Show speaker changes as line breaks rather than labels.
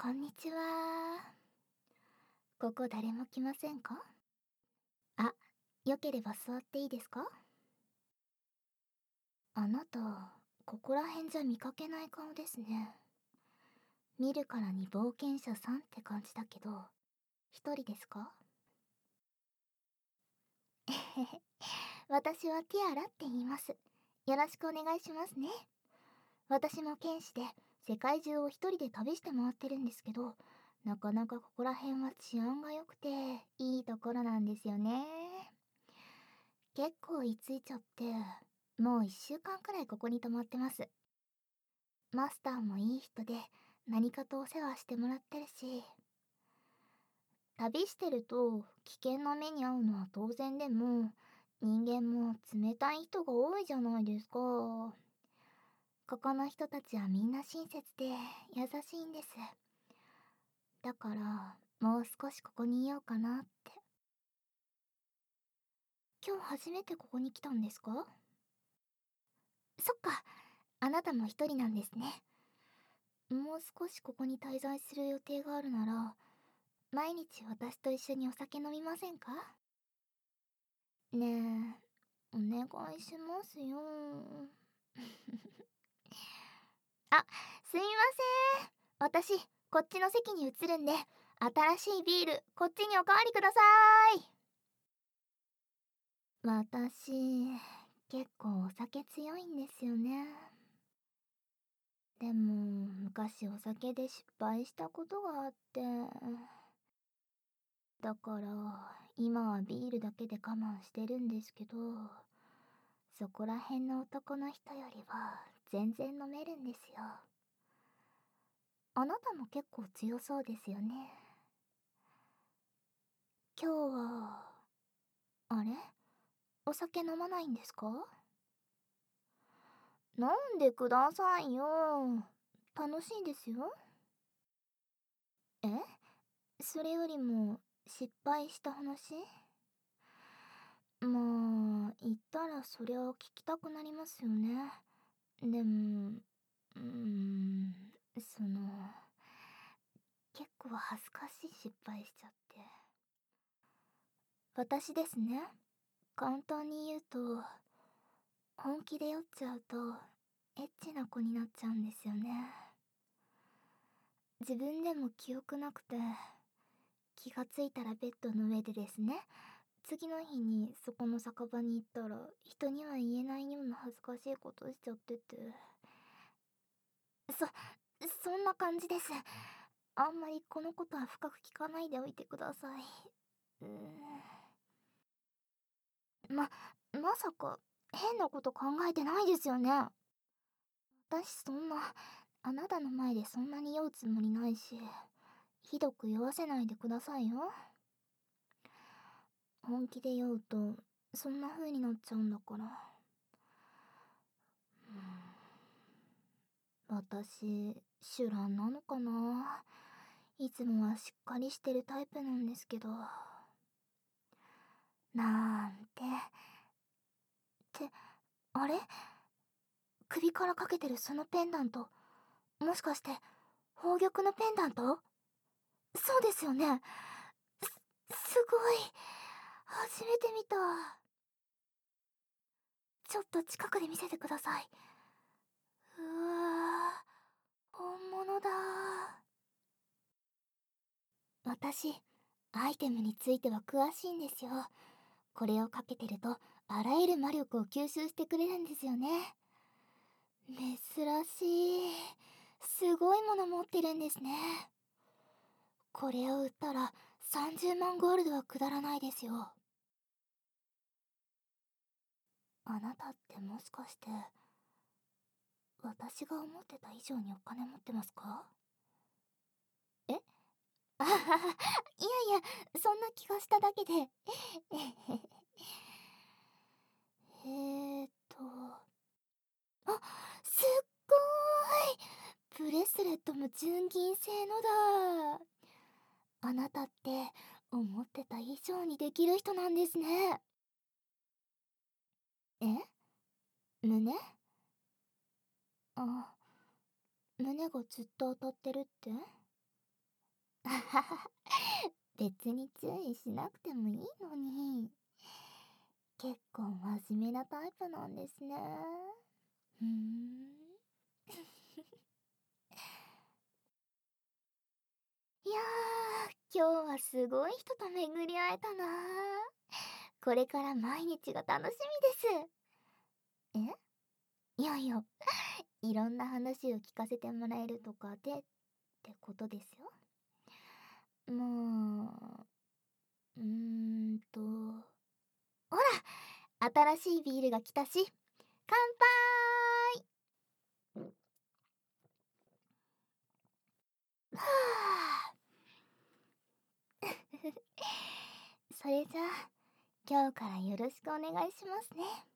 こんにちは。ここ誰も来ませんか？あ、よければ座っていいですか？あなた、ここら辺じゃ見かけない顔ですね。見るからに冒険者さんって感じだけど、一人ですか？えへへ。私はティアラって言います。よろしくお願いしますね。私も剣士で、世界中を一人で旅して回ってるんですけど、なかなかここら辺は治安が良くて、いいところなんですよね。結構居ついちゃって、もう1週間くらいここに泊まってます。マスターもいい人で、何かとお世話してもらってるし、旅してると危険な目に遭うのは当然でも、人間も冷たい人が多いじゃないですか。ここの人たちはみんな親切で優しいんです。だから、もう少しここにいようかなって。今日初めてここに来たんですか？そっか、あなたも一人なんですね。もう少しここに滞在する予定があるなら、毎日私と一緒にお酒飲みませんか？ねえ、お願いしますよ。あ、すいません。私、こっちの席に移るんで、新しいビール、こっちにおかわりください。私、結構お酒強いんですよね。でも、昔お酒で失敗したことがあって、だから、今はビールだけで我慢してるんですけど、そこら辺の男の人よりは全然飲めるんですよ。あなたも結構強そうですよね。今日は、あれ、お酒飲まないんですか？飲んでくださいよ。楽しいですよ。え、それよりも失敗した話？まあ、言ったらそりゃ聞きたくなりますよね。でも、その、結構恥ずかしい失敗しちゃって。私ですね、簡単に言うと、本気で酔っちゃうと、エッチな子になっちゃうんですよね。自分でも記憶なくて、気がついたらベッドの上でですね、次の日にそこの酒場に行ったら、人には言えないような恥ずかしいことしちゃってて。そ、そんな感じです。あんまりこのことは深く聞かないでおいてください。まさか、変なこと考えてないですよね。私そんな、あなたの前でそんなに酔うつもりないし、ひどく酔わせないでくださいよ。本気で酔うと、そんな風になっちゃうんだから。私、シュランなのかな。いつもはしっかりしてるタイプなんですけど。なんて。あれ、首からかけてるそのペンダント、もしかして宝玉のペンダント？そうですよね。すごい。初めて見た。ちょっと近くで見せてください。うわー、本物だ。私、アイテムについては詳しいんですよ。これをかけてると、あらゆる魔力を吸収してくれるんですよね。珍しい。すごいもの持ってるんですね。これを売ったら30万ゴールドは下らないですよ。あなたってもしかして、私が思ってた以上にお金持ってますか？え、あはは、いやいや、そんな気がしただけで。えーと、あ、すっごーい、ブレスレットも純銀製のだ。あなたって思ってた以上にできる人なんですね。え、胸？あ、胸がずっと当たってるって？ あはは。別に注意しなくてもいいのに。結構真面目なタイプなんですね。ふーん。いや今日はすごい人と巡り会えたな。これから毎日が楽しみです。いやいや、いろんな話を聞かせてもらえるとかでってことですよ。もほら、新しいビールが来たし、乾杯。はあ。それじゃあ、今日からよろしくお願いしますね。